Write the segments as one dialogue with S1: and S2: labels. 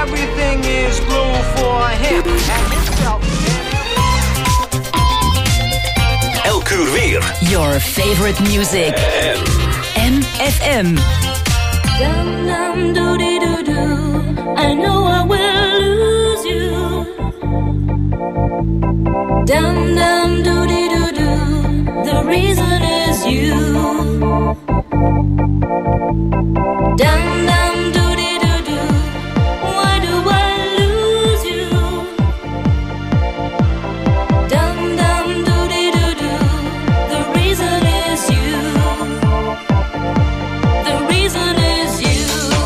S1: everything is blue for him and himself.
S2: Elk uur weer.
S3: Your favorite music. MFM.
S4: Dum dum doody doo doo. I know I will lose you. Dum dum doody doo doo. The reason is you. Dum dum doody doo doo. Why do I lose you? Dum dum doody doo doo. The reason is you. The reason is you.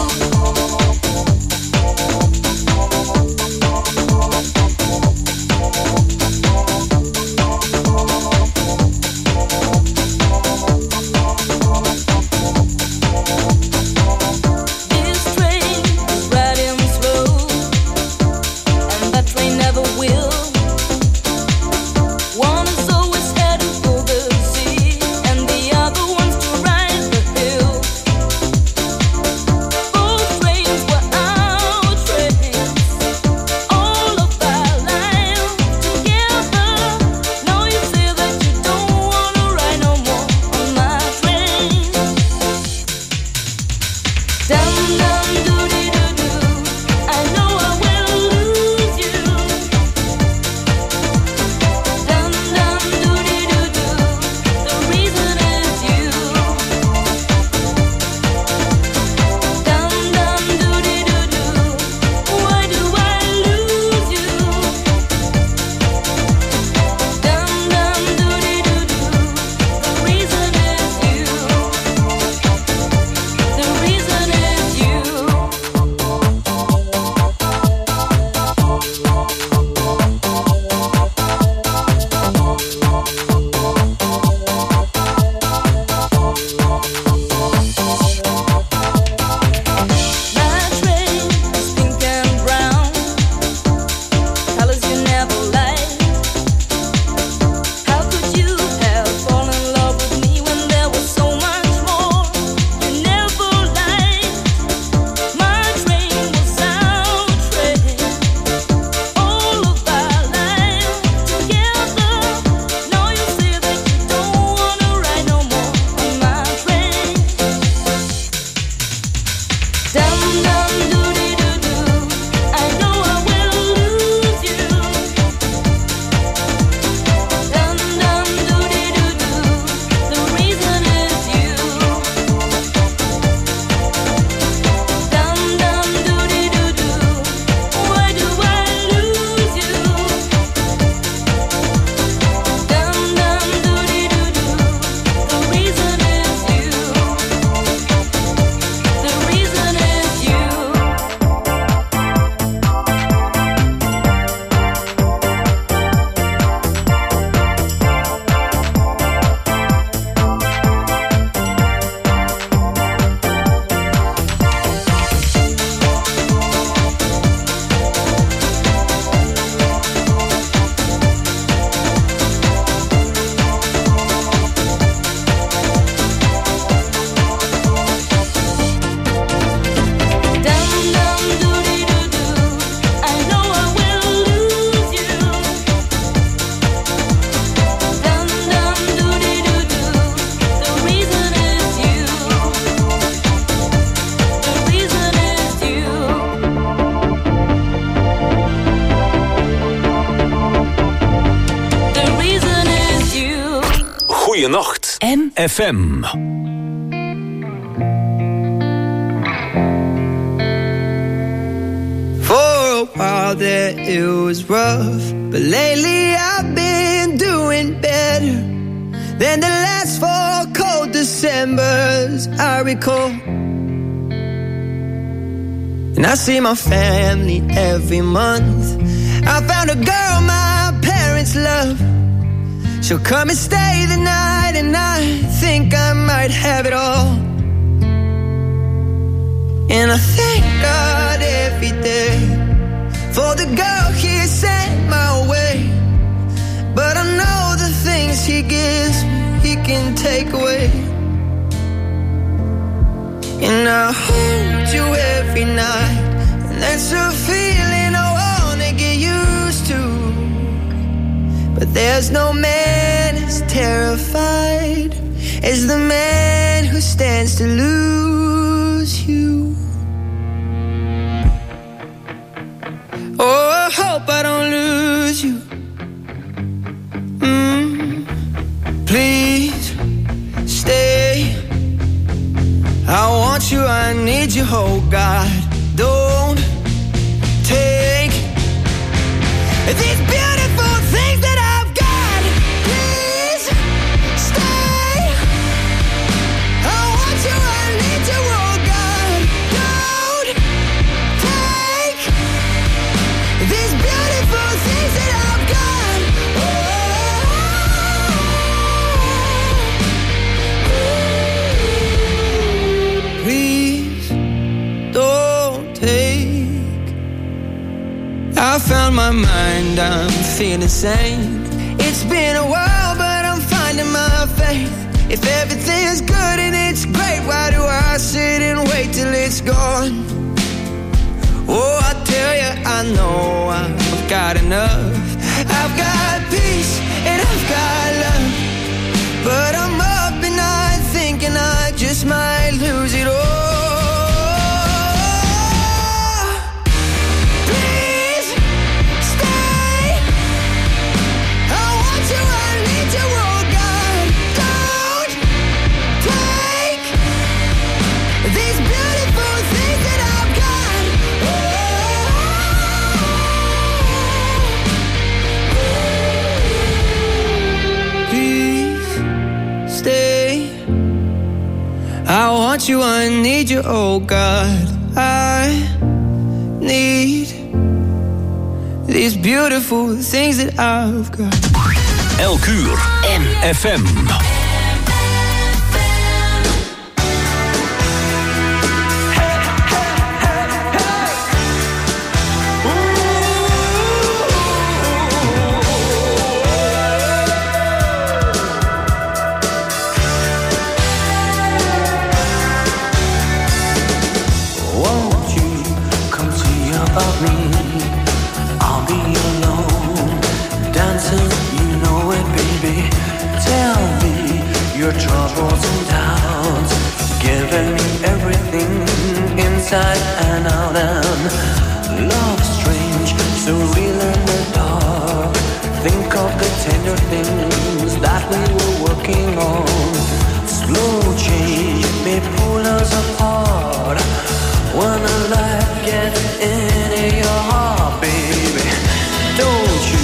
S2: Goeienacht. MFM.
S5: For a while there it was rough, but lately I've been doing better than the last 4 cold Decembers I recall. And I see my family every month. I found a girl my parents love. She'll come and stay the night, and I think I might have it all. And I thank God every day for the girl He sent my way. But I know the things He gives me, He can take away. And I hold you every night, and It's a feeling I wanna get used to, but there's no man as terrified as the man who stands to lose you. Oh, I hope I don't lose you. Please stay. I want you, I need you, oh God. Don't take these beautiful things that I've got. Please stay. I want you, I need you, oh God. Don't take these beautiful things that I've got. Please don't take. I found my mind, I'm feeling sane. It's been a while, but I'm finding my faith. If everything's good and it's great, why do I sit and wait till it's gone? Oh, I tell you, I know I've got enough. I've got peace and I've got love, but I'm up at night thinking I just might lose it all. Please stay. I want you, I need you, oh God. Don't take these beautiful things that I've got. Please stay. I want you, I need you, oh God. I need these beautiful things that I've got.
S2: Elk uur FM.
S6: Won't you come see about me? I'll be alone, dancing, you know it, baby. Tell me your troubles and doubts, giving me everything inside and out. And love strange, so real in the dark. Think of the tender things that we were working on. Slow change may pull us apart when a light gets into your heart, baby. Don't you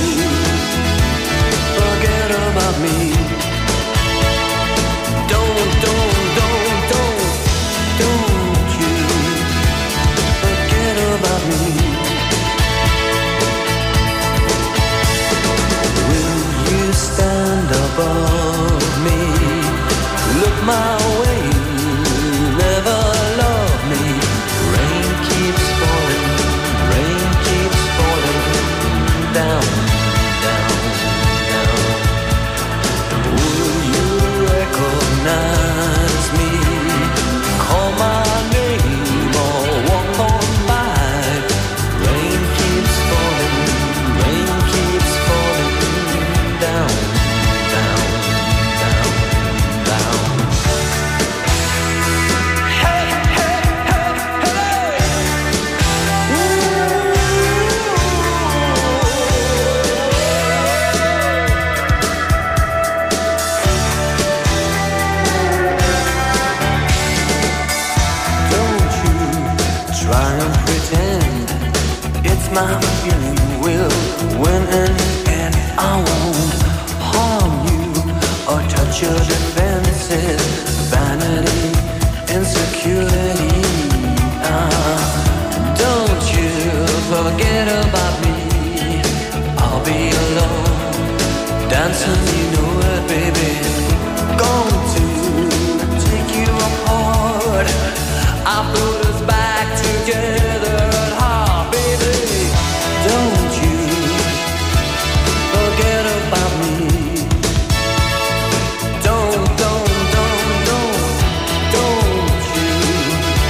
S6: forget about me. Don't you forget about me. Will you stand above me? Look my way, never love me. Rain keeps falling down, down, down. Will you recognize me? Call my name or walk on by. Rain keeps falling down, down, down, down. Hey, hey, hey, hey. Don't you try and pretend it's my feeling will win in the end. I won't harm you or touch your defenses. Vanity, insecurity. Don't you forget about me. I'll be alone, dancing, you know it, baby. Going to take you apart. I put us back together at heart, baby. Don't you forget about me. Don't you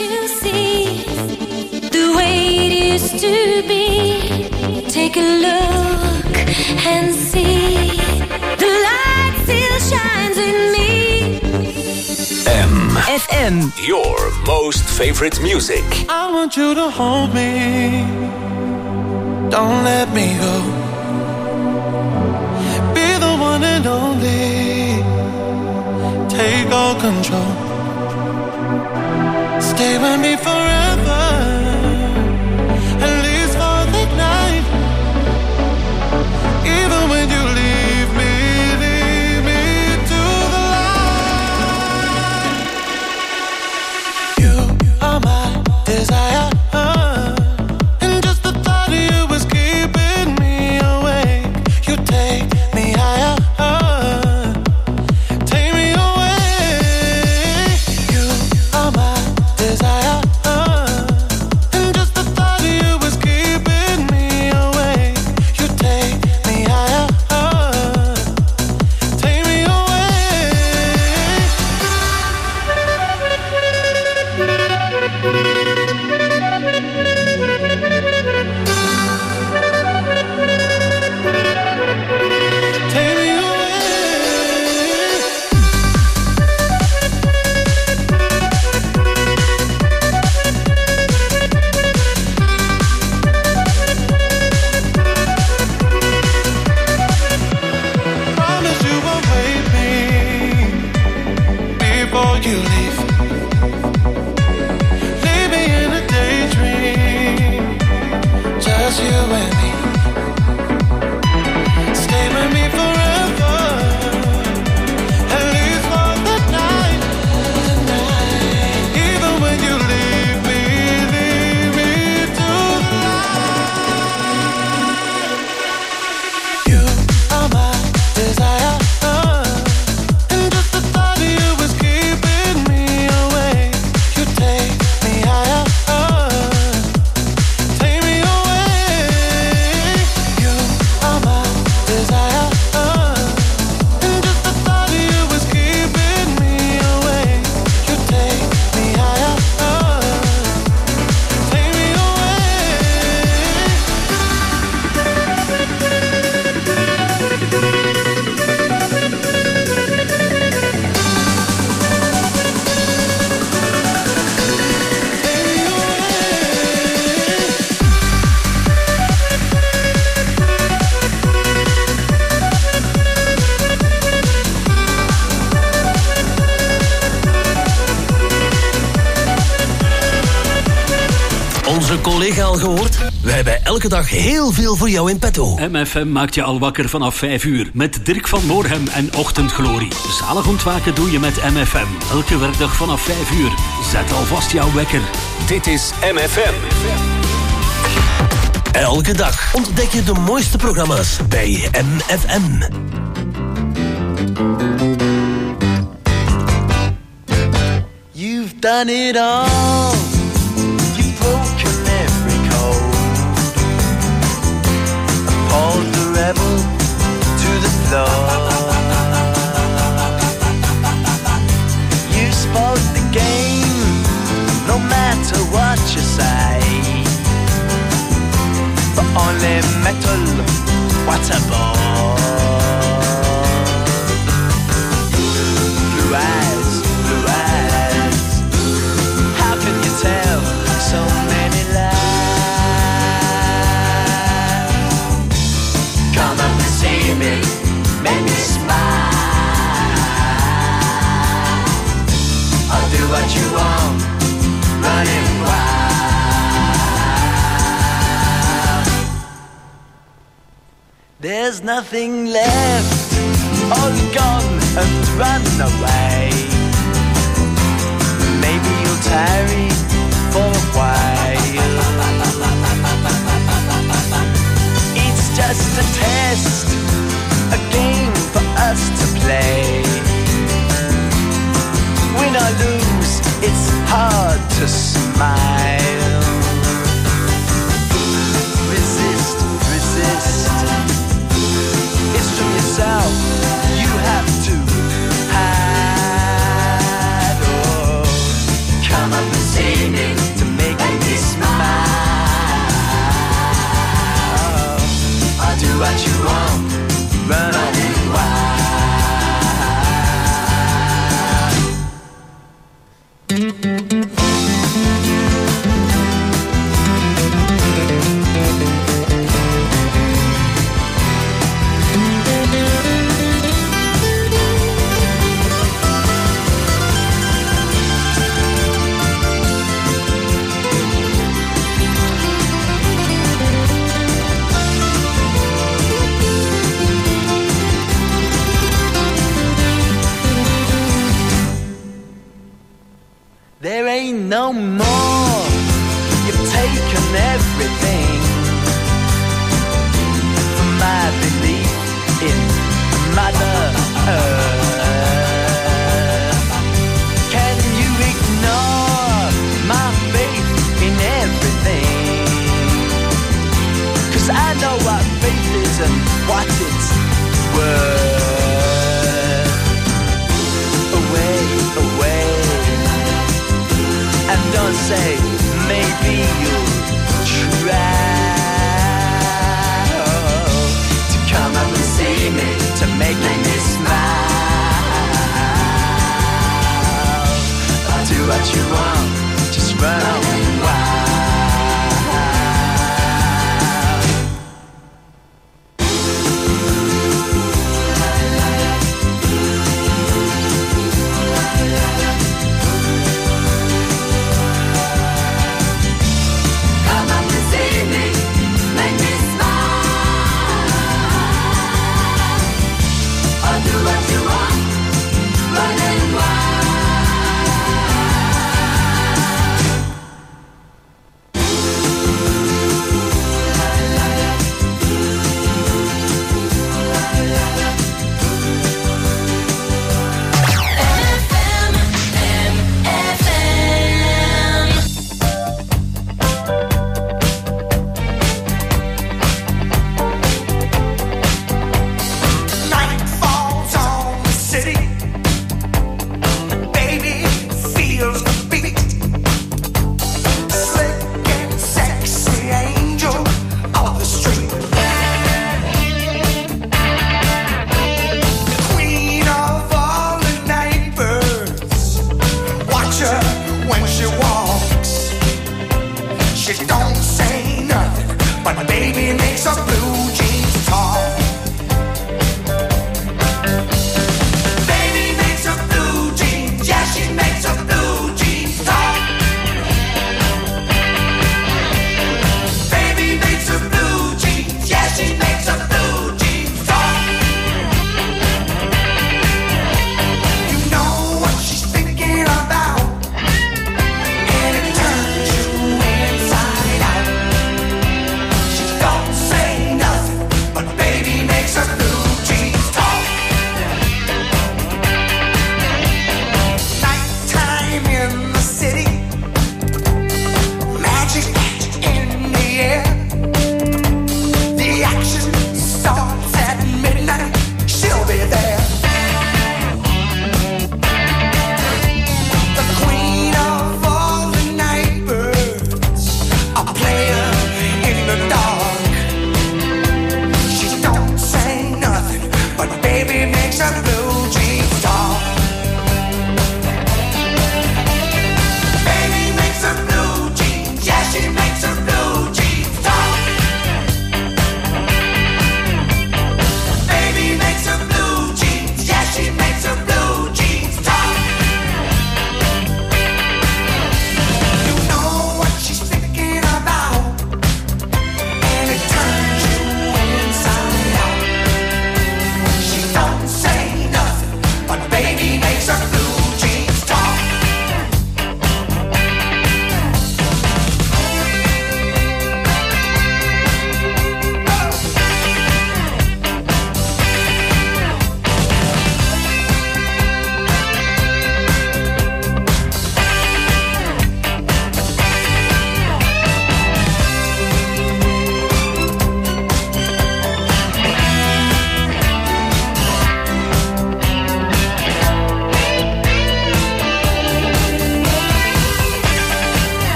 S4: to see the way it used to be. Take a look and see the light still shines in me.
S2: FM, your most favorite music.
S6: I want you to hold me, don't let me go. Be the one and only, take all control. Stay with me forever, at least for the night. Even when you leave me to the light. You are my desire, and just the thought of you was keeping me awake. You take me higher, take me away. You are my desire, and just the thought of you was keeping me awake. You take me higher, take me away. Take me away. Promise you won't wait me before you leave. Leave me in a daydream, just you and me. Stay with me forever, at least for the night. Even when you leave me to the light. You are my desire, and just the thought of you was keeping me awake. You take me higher, take me away. You are my desire, and just the thought of you was keeping me awake. You take me higher, take me away.
S7: Onze collega al gehoord? We hebben elke dag heel veel voor jou in petto.
S2: MFM maakt je al wakker vanaf 5 uur. Met Dirk van Moorhem en Ochtendglorie. Zalig ontwaken doe je met MFM. Elke werkdag vanaf 5 uur. Zet alvast jouw wekker. Dit is MFM.
S7: Elke dag ontdek je de mooiste programma's bij MFM.
S6: You've done it all. You've broken every code. Appalled the rebel to the floor. You spoke the game, no matter what you say. But only metal, what a bore. Blue eyes, blue eyes. How can you tell so many lies? Come up and see me, make me smile. I'll do what you want, running wild. There's nothing left, all gone and run away. Maybe you'll tarry for a while. It's just a test, a game for us to play. Win or lose, it's hard to smile. Resist, resist. It's from yourself, you have to hide. Oh, come up and see see me to make me smile. I'll do what you want, running wild. There ain't no more. You've taken everything from my belief in Mother Earth. Can you ignore my faith in everything? 'Cause I know what faith is and what it's worth. Away, away. And don't say, maybe you'll try to come up and see me, to make me smile. I'll do what you want, just run wild.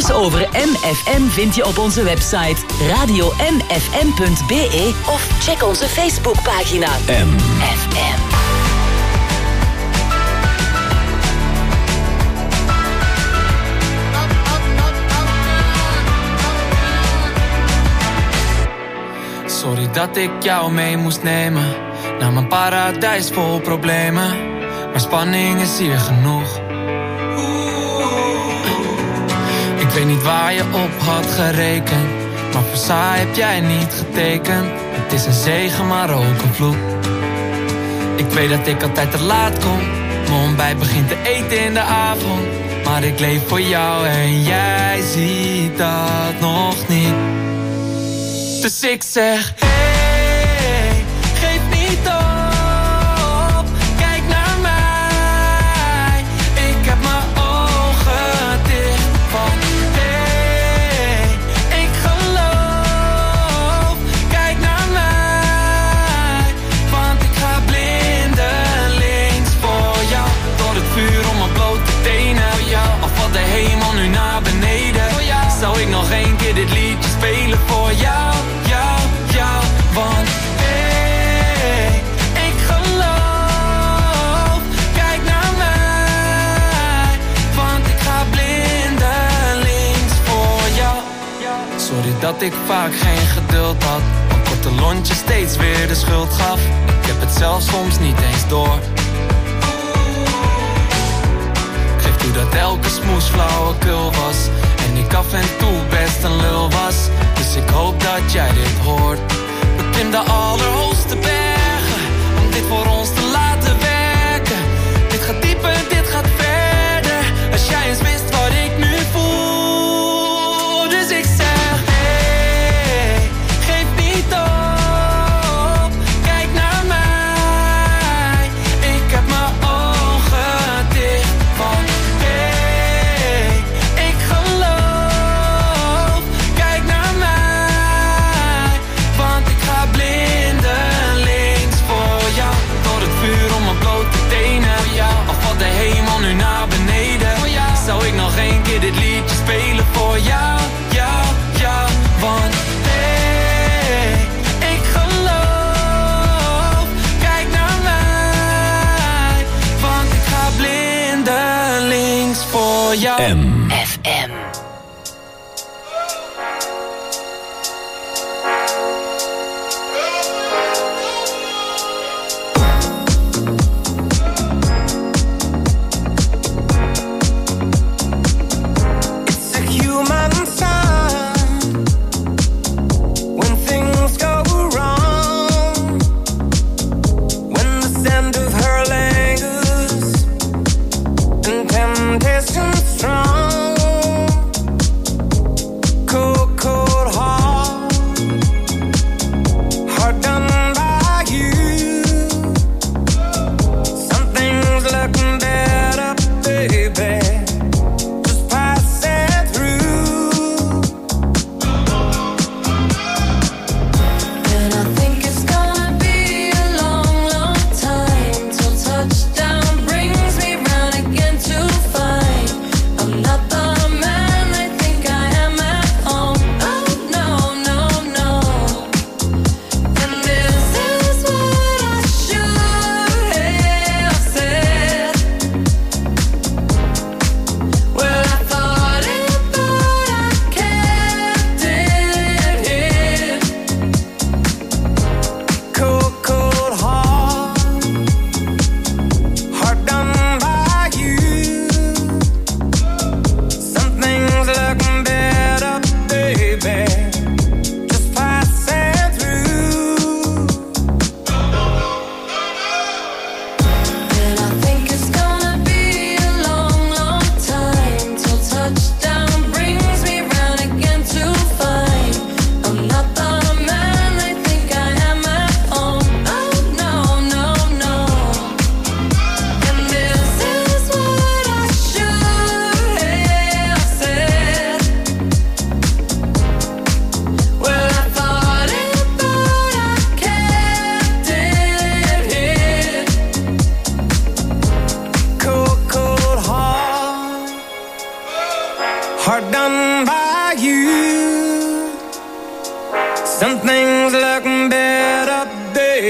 S3: Alles over MFM vind je op onze website radiomfm.be of check onze Facebookpagina MFM.
S8: Sorry dat ik jou mee moest nemen naar mijn paradijs vol problemen, maar spanning is hier genoeg. Ik weet niet waar je op had gerekend, maar voor saai heb jij niet getekend. Het is een zegen, maar ook een vloek. Ik weet dat ik altijd te laat kom, mijn ontbijt begint te eten in de avond, maar ik leef voor jou en jij ziet dat nog niet. Dus ik zeg, hey, geef niet op, kijk naar mij. Ik heb mijn ogen dicht van, hey, ik geloof. Kijk naar mij, want ik ga blindelings voor jou. Door het vuur om mijn blote tenen, of valt de hemel nu naar beneden. Zou ik nog één keer dit liedje spelen voor jou, jou, want hey, ik geloof. Kijk naar mij, want ik ga blindelings voor jou. Sorry dat ik vaak geen geduld had, een korte lontje steeds weer de schuld gaf. Ik heb het zelf soms niet eens door. Ik geef toe dat elke smoes flauwekul was en ik af en toe best een lul was. Dus ik hoop dat jij dit hoort. Beklim de allerhoogste bergen om dit voor ons te laten werken. Dit gaat dieper, dit gaat verder. Als jij eens wist wat ik nu voel. Dus ik zeg, hey, geef niet op. Kijk naar mij. Ik heb mijn ogen dicht van, hey, ik geloof. Kijk naar mij, want ik ga blindelings voor jou. Door het vuur om mijn blote tenen, of valt de hemel nu naar beneden. Zou ik nog één keer dit liedje spelen voor jou, want hey, ik geloof. Kijk naar mij, want ik ga blindelings voor jou.
S3: MFM.
S9: Strong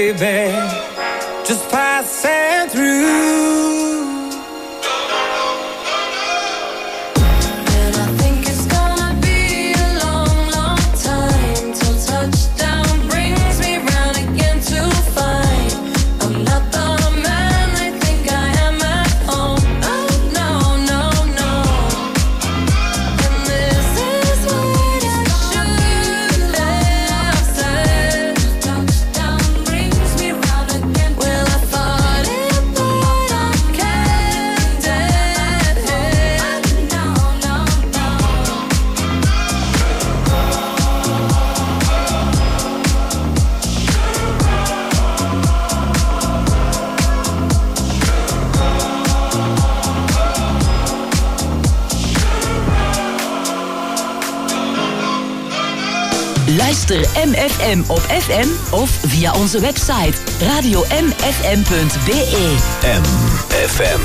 S9: baby, just passing through.
S3: Luister MFM op FM of via onze website radiomfm.be.
S2: MFM.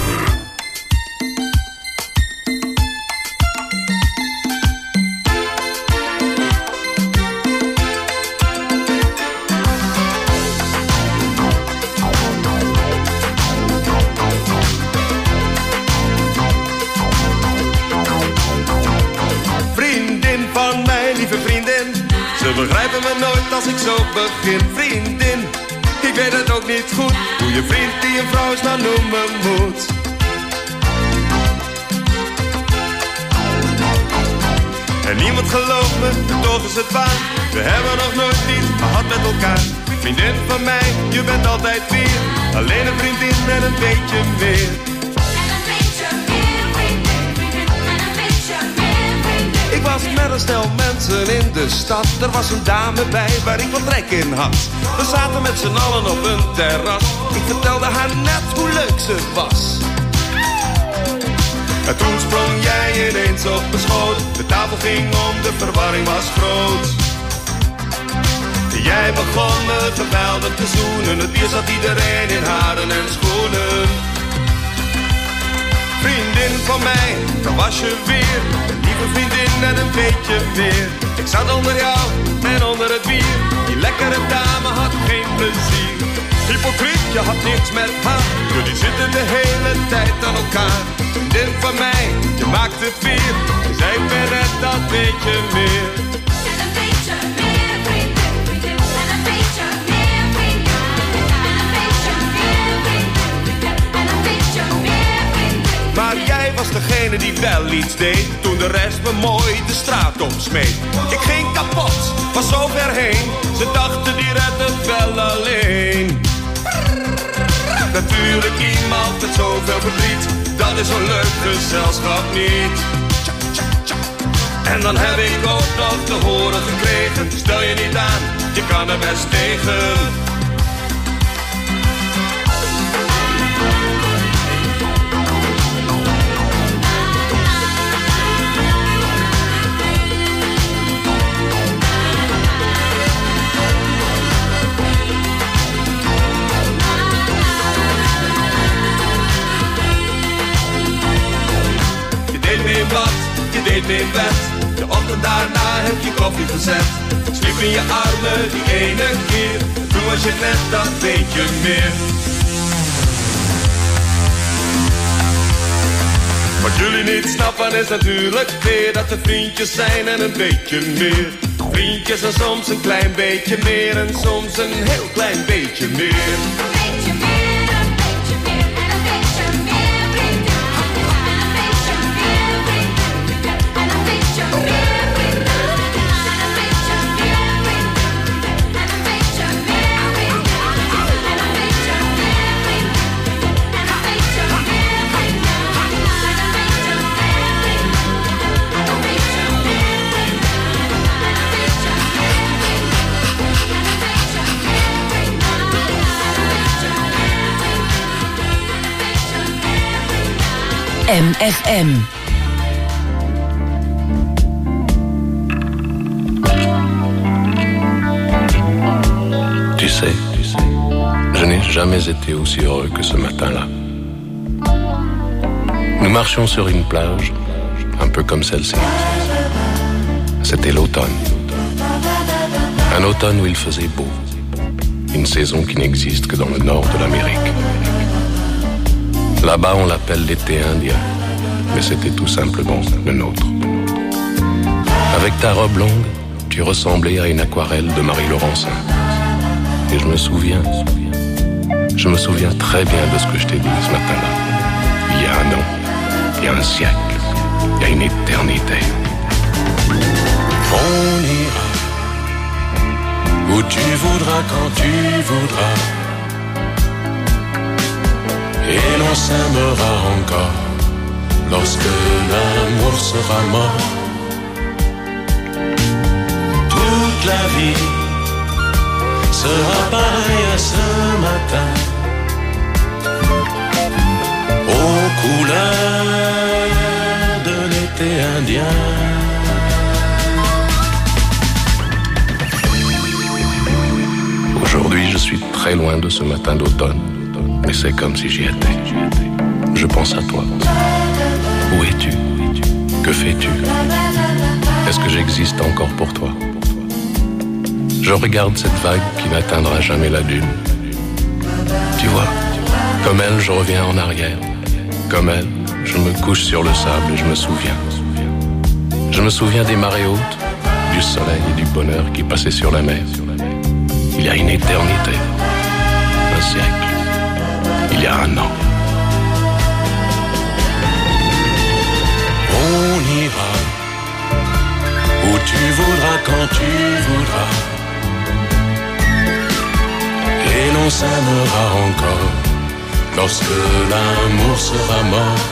S10: Vriendin van mij, lieve vriendin, ze begrijpen me nooit als ik zo begin. Vriendin, ik weet het ook niet goed, hoe je vriend die een vrouw is nou noemen moet. En niemand gelooft me, toch is het waar. We hebben nog nooit niet gehad met elkaar. Vriendin van mij, je bent altijd weer. Alleen een vriendin en een beetje meer. Ik was met een stel mensen in de stad. Er was een dame bij waar ik wat trek in had. We zaten met z'n allen op een terras. Ik vertelde haar net hoe leuk ze was. En toen sprong jij ineens op mijn schoot. De tafel ging om, de verwarring was groot. Jij begon me geweldig te zoenen. Het bier zat iedereen in haren en schoenen. Vriendin van mij, daar was je weer. Een lieve vriendin en een beetje meer. Ik zat onder jou en onder het bier. Die lekkere dame had geen plezier. Hypocriet, je had niks met haar. Jullie zitten de hele tijd aan elkaar. Vriendin van mij, je maakt het weer. Dus ik ben net dat beetje meer. En een beetje meer vriendin, vriendin. En een beetje meer vriendin. En een beetje meer vriendin. En een beetje meer vriendin. Maar jij was degene die wel iets deed. Toen de rest me mooi de straat omsmeet. Ik ging kapot, was zo ver heen. Ze dachten die redt het wel alleen. Natuurlijk iemand met zoveel verdriet. Dat is zo'n leuk gezelschap niet. En dan heb ik ook nog te horen gekregen. Stel je niet aan, je kan er best tegen. Je deed me in bed. De ochtend daarna heb je koffie gezet. Ik sliep in je armen die ene keer. Toen was je net dat beetje meer. Wat jullie niet snappen is natuurlijk weer dat er vriendjes zijn en een beetje meer. Vriendjes en soms een klein beetje meer en soms een heel klein beetje meer.
S3: MFM.
S11: Tu sais, je n'ai jamais été aussi heureux que ce matin-là. Nous marchions sur une plage, un peu comme celle-ci. C'était l'automne. Un automne où il faisait beau. une saison qui n'existe que dans le nord de l'Amérique. Là-bas, on l'appelle l'été indien, mais c'était tout simplement le nôtre. Avec ta robe longue, tu ressemblais à une aquarelle de Marie Laurencin. Et je me souviens très bien de ce que je t'ai dit ce matin-là. Il y a un an, il y a un siècle, il y a une éternité.
S6: On ira où tu voudras, quand tu voudras, et l'on s'aimera encore lorsque l'amour sera mort. Toute la vie sera pareille à ce matin, aux couleurs de l'été indien.
S11: Aujourd'hui, je suis très loin de ce matin d'automne, mais c'est comme si j'y étais. Je pense à toi. Où es-tu? Que fais-tu? Est-ce que j'existe encore pour toi? Je regarde cette vague qui n'atteindra jamais la dune. Tu vois, comme elle, je reviens en arrière. Comme elle, je me couche sur le sable et je me souviens. Je me souviens des marées hautes, du soleil et du bonheur qui passaient sur la mer. Il y a une éternité, un siècle, il y a un an.
S6: On ira où tu voudras, quand tu voudras, et l'on s'aimera encore lorsque l'amour sera mort.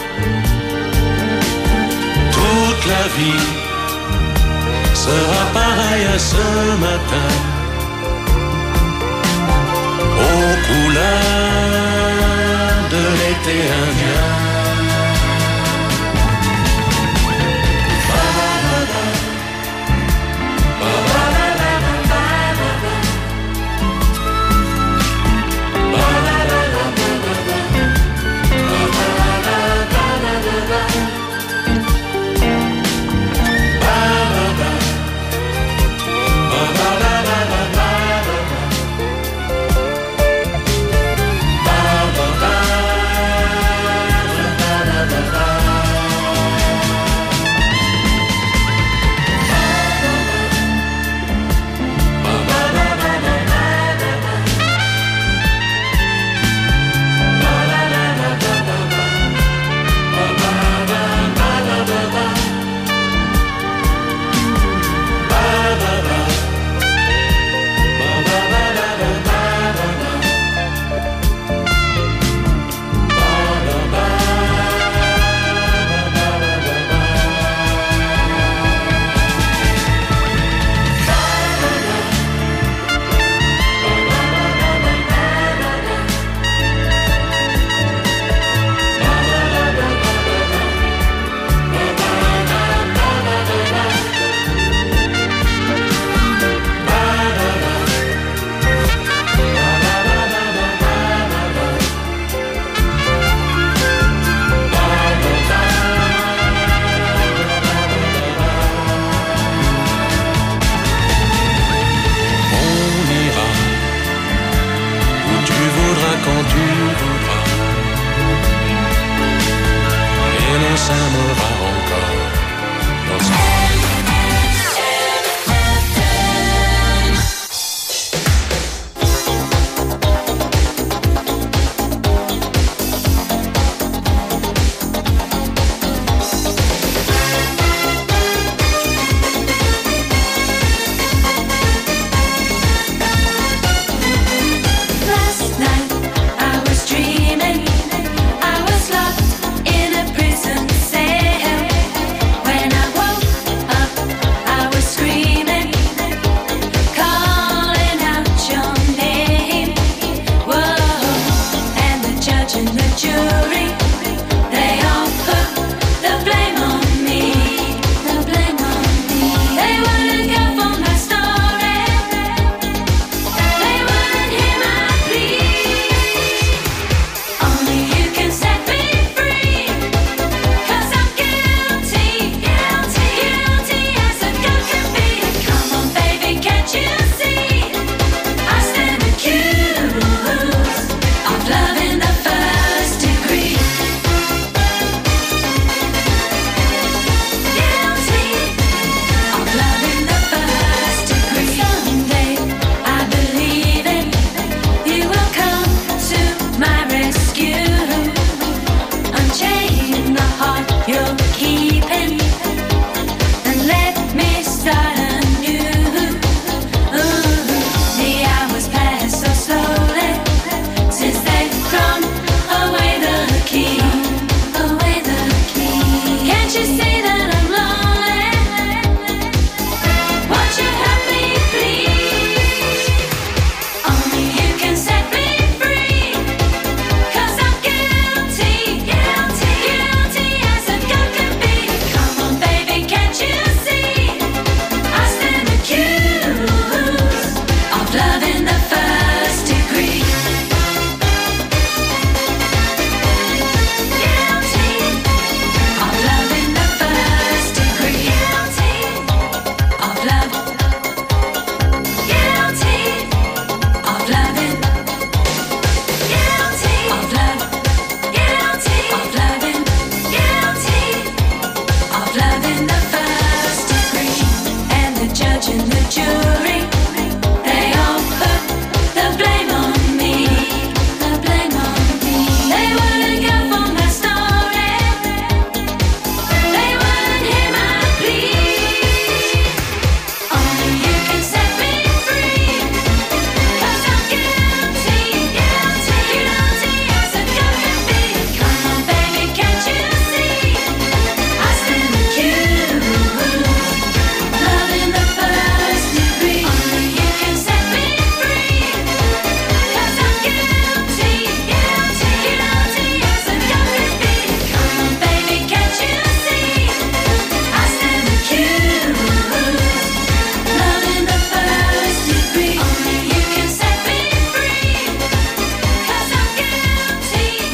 S6: Toute la vie sera pareille à ce matin, aux couleurs de l'été indien.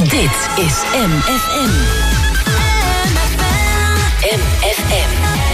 S3: Dit is MFM. MFM.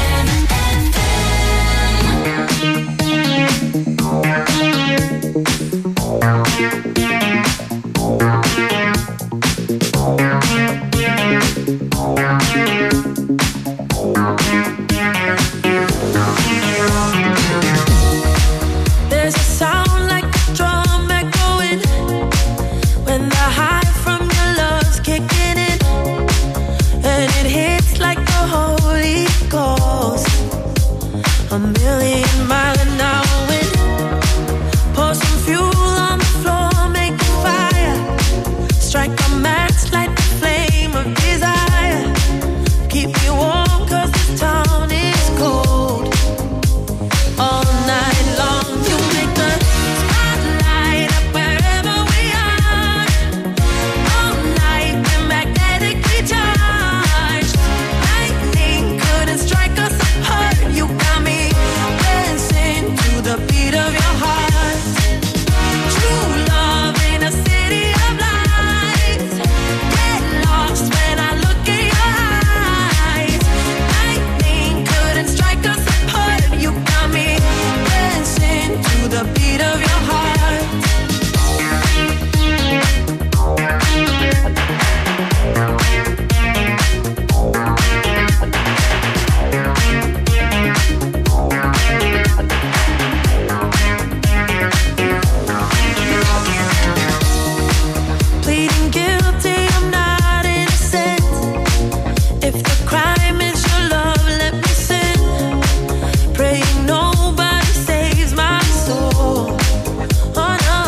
S12: There's a sound like a drum echoing when the high from your love's kicking in, and it hits like the Holy Ghost. A million mile an hour wind. Pour some fuel on the floor, make a fire. Strike a match, light the flame of desire. Keep me warm 'cause this town is cold. All night long you make the spotlight up wherever we are. All night we're magnetically charged. Lightning couldn't strike us apart. You got me dancing to the beat of your heart. True love in a city of lights. Get lost when I look in your eyes. Lightning couldn't strike us apart. You got me dancing to the beat of your heart. Pleading guilty, I'm not innocent. If the crime is your love, let me sin. Praying nobody saves my soul. Oh no.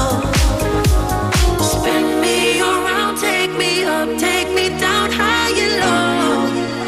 S12: Spin me around, take me up, take me down high and low.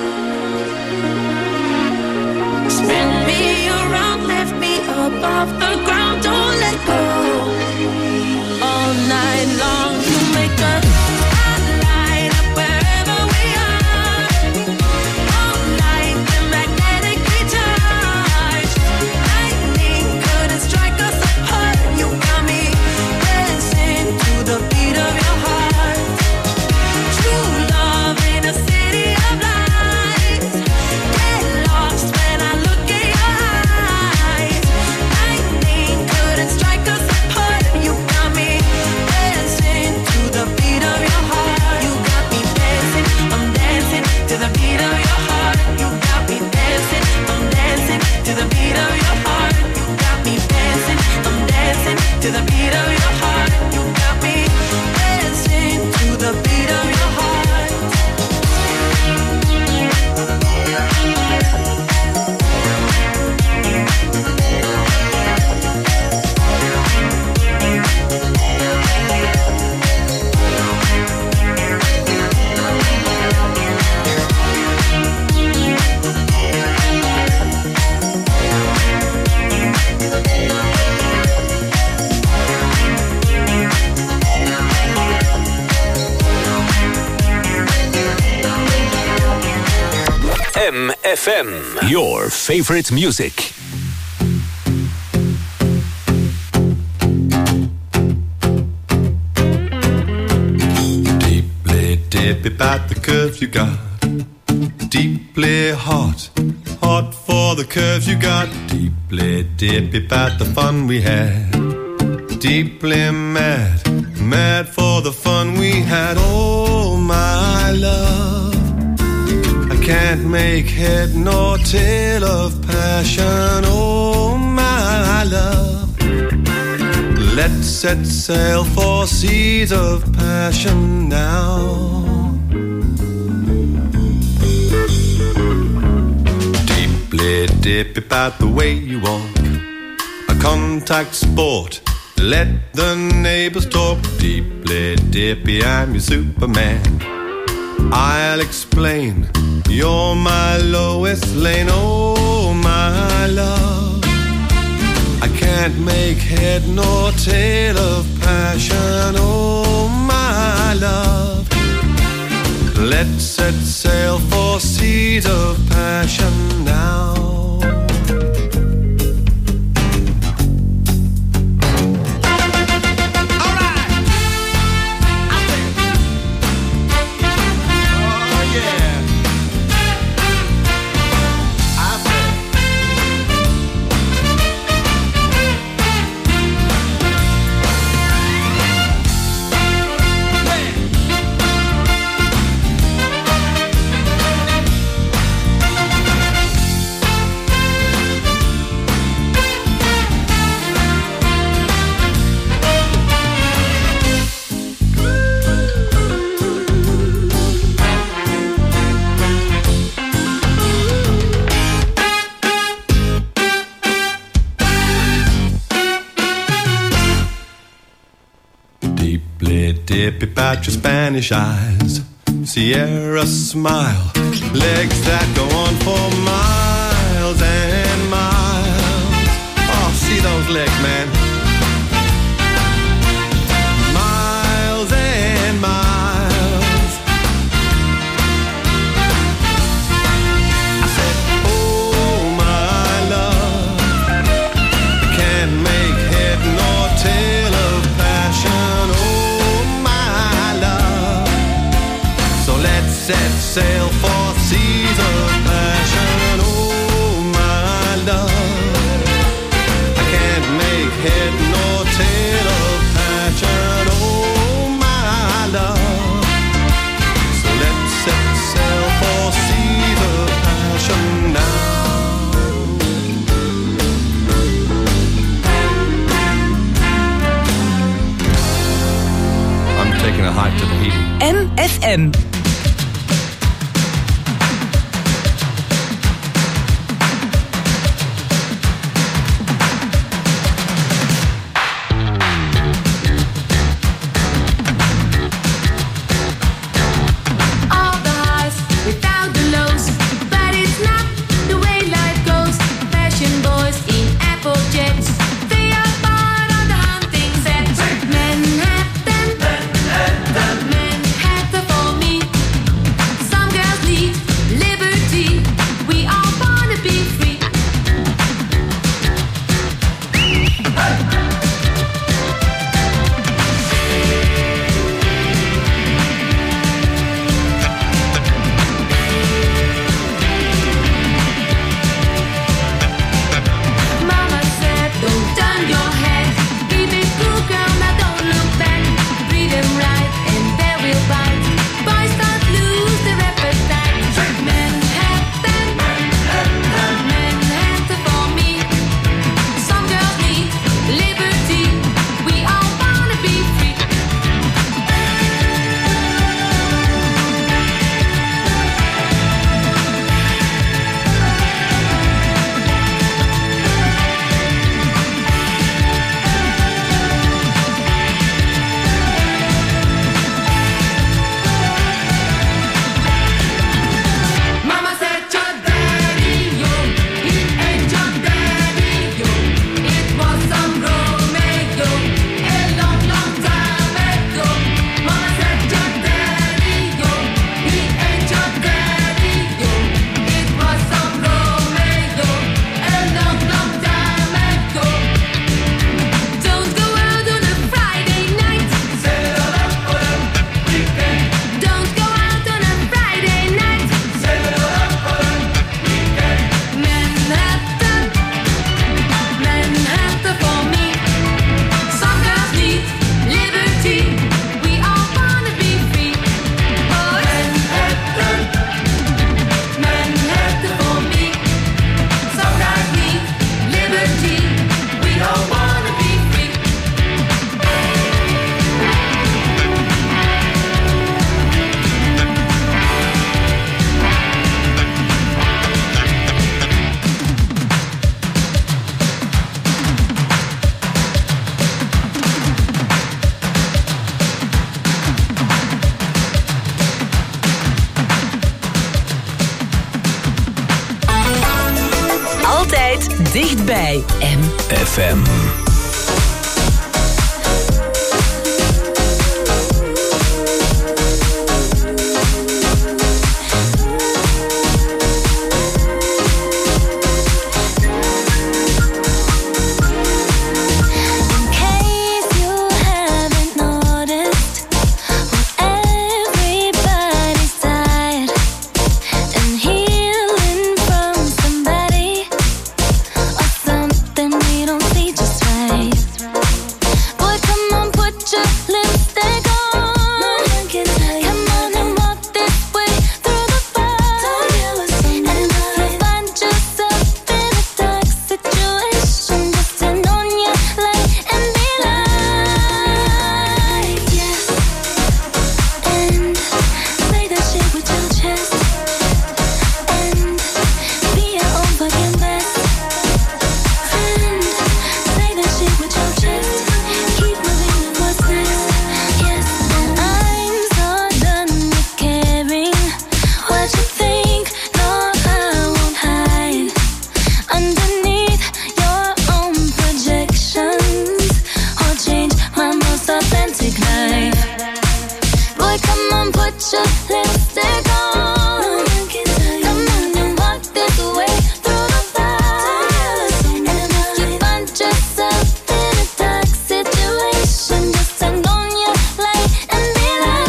S12: Spin me around, lift me up off the ground, don't let go. All night long you make a spotlight up wherever we are. All night we're magnetically charged. Lightning couldn't strike us apart. You got me dancing to the beat of your heart. True love in a city of lights. Get lost when I look in your eyes. Lightning couldn't strike us apart. You got me dancing to the beat of your heart. You got me dancing, I'm dancing to the beat of your heart. You got me dancing, I'm dancing to the beat of your heart. You got me dancing, I'm dancing to the beat of your heart. You got me dancing to the beat of your heart.
S2: MFM, your favorite music.
S10: Deeply dip about the curves you got. Deeply hot, hot for the curves you got. Deeply dip about the fun we had. Deeply mad, mad for the fun we had. Oh my love, I can't make head nor tail of passion. Oh my love, let's set sail for seas of passion now. Deeply dip about the way you walk, a contact sport. Let the neighbors talk. Deeply dippy, I'm your Superman. I'll explain, you're my Lois Lane. Oh my love, I can't make head nor tail of passion. Oh my love, let's set sail for seas of passion now. deeply dip about your Spanish eyes. Sierra smile, legs that go on for miles and miles. Oh, see those legs, man. Miles and miles. I said, oh my love, can't make head nor tail of passion. Oh my love, so let's set sail for seas of passion. Oh my love, I can't make head nor tail of passion. Oh my love, so let's set sail for seas of passion now. I'm taking a hike to Tahiti.
S3: MFM. Dichtbij MFM.
S4: Something we don't see just right. romantic night. Boy, come on, put your lipstick on. Come on and walk this way through the fire. And if you find yourself in a dark situation, just turn on your light and be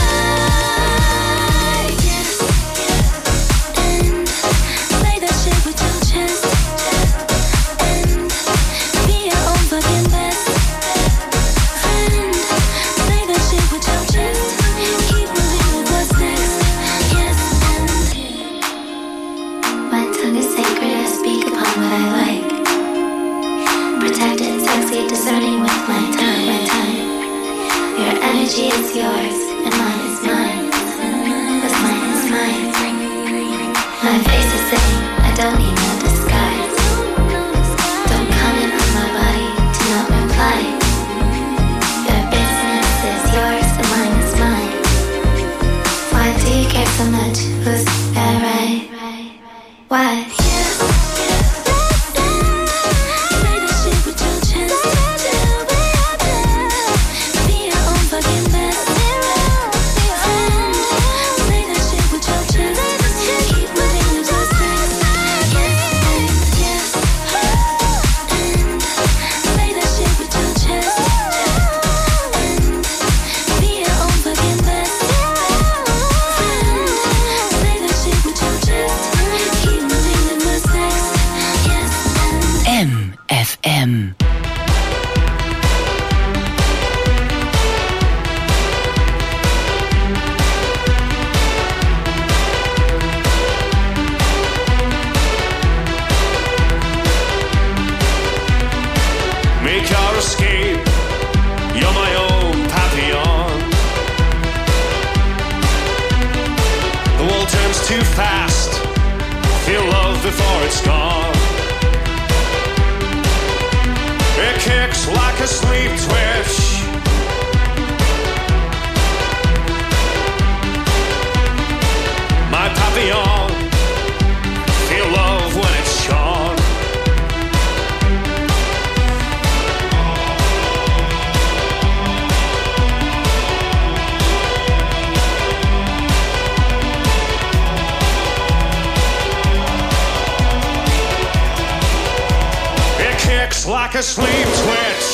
S4: like, yes, and say that shit with your chest, and be your own fucking best friend. Say that shit with your chest, keep moving with what's next, yes, and my tongue is sacred, I speak upon what I like. Protected, sexy, discerning with my time. Your energy is yours, and mine is mine. What's mine is mine. My face is saying, I don't need no disguise. Don't comment on my body, do not reply. Your business is yours, and mine is mine. Why do you care so much? Who's that right? Why?
S3: MFM.
S10: Make your escape, you're my own Papillon. The world turns too fast, feel love before it's gone. It kicks like a sleep twitch. My Papillon, feel love when it's shone. Kicks like a sleep twitch.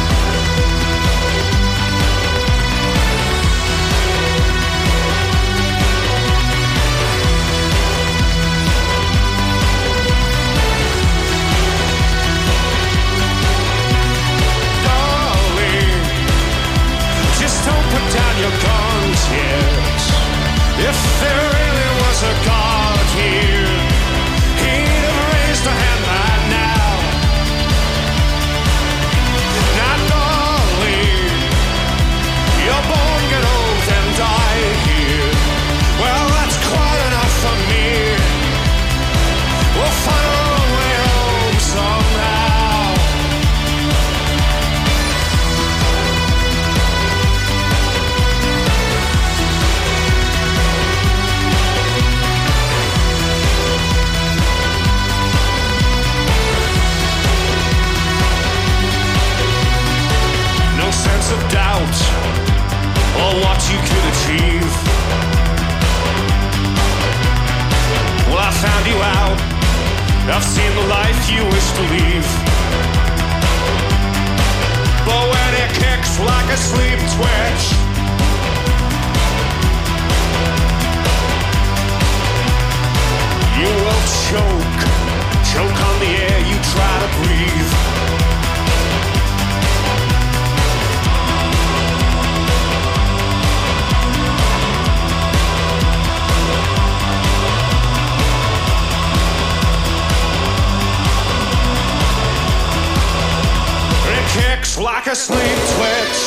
S10: Darling, just don't put down your guns yet. If there really was a God here, he'd have raised a hand by now. You're born, get old and die here. Well, that's quite enough for me. We'll find our own way home somehow. No sense of doubt or what you could achieve. Well, I found you out. I've seen the life you wish to leave. But when it kicks like a sleep twitch, you will choke on the air you try to breathe. Kicks like a sleep twitch.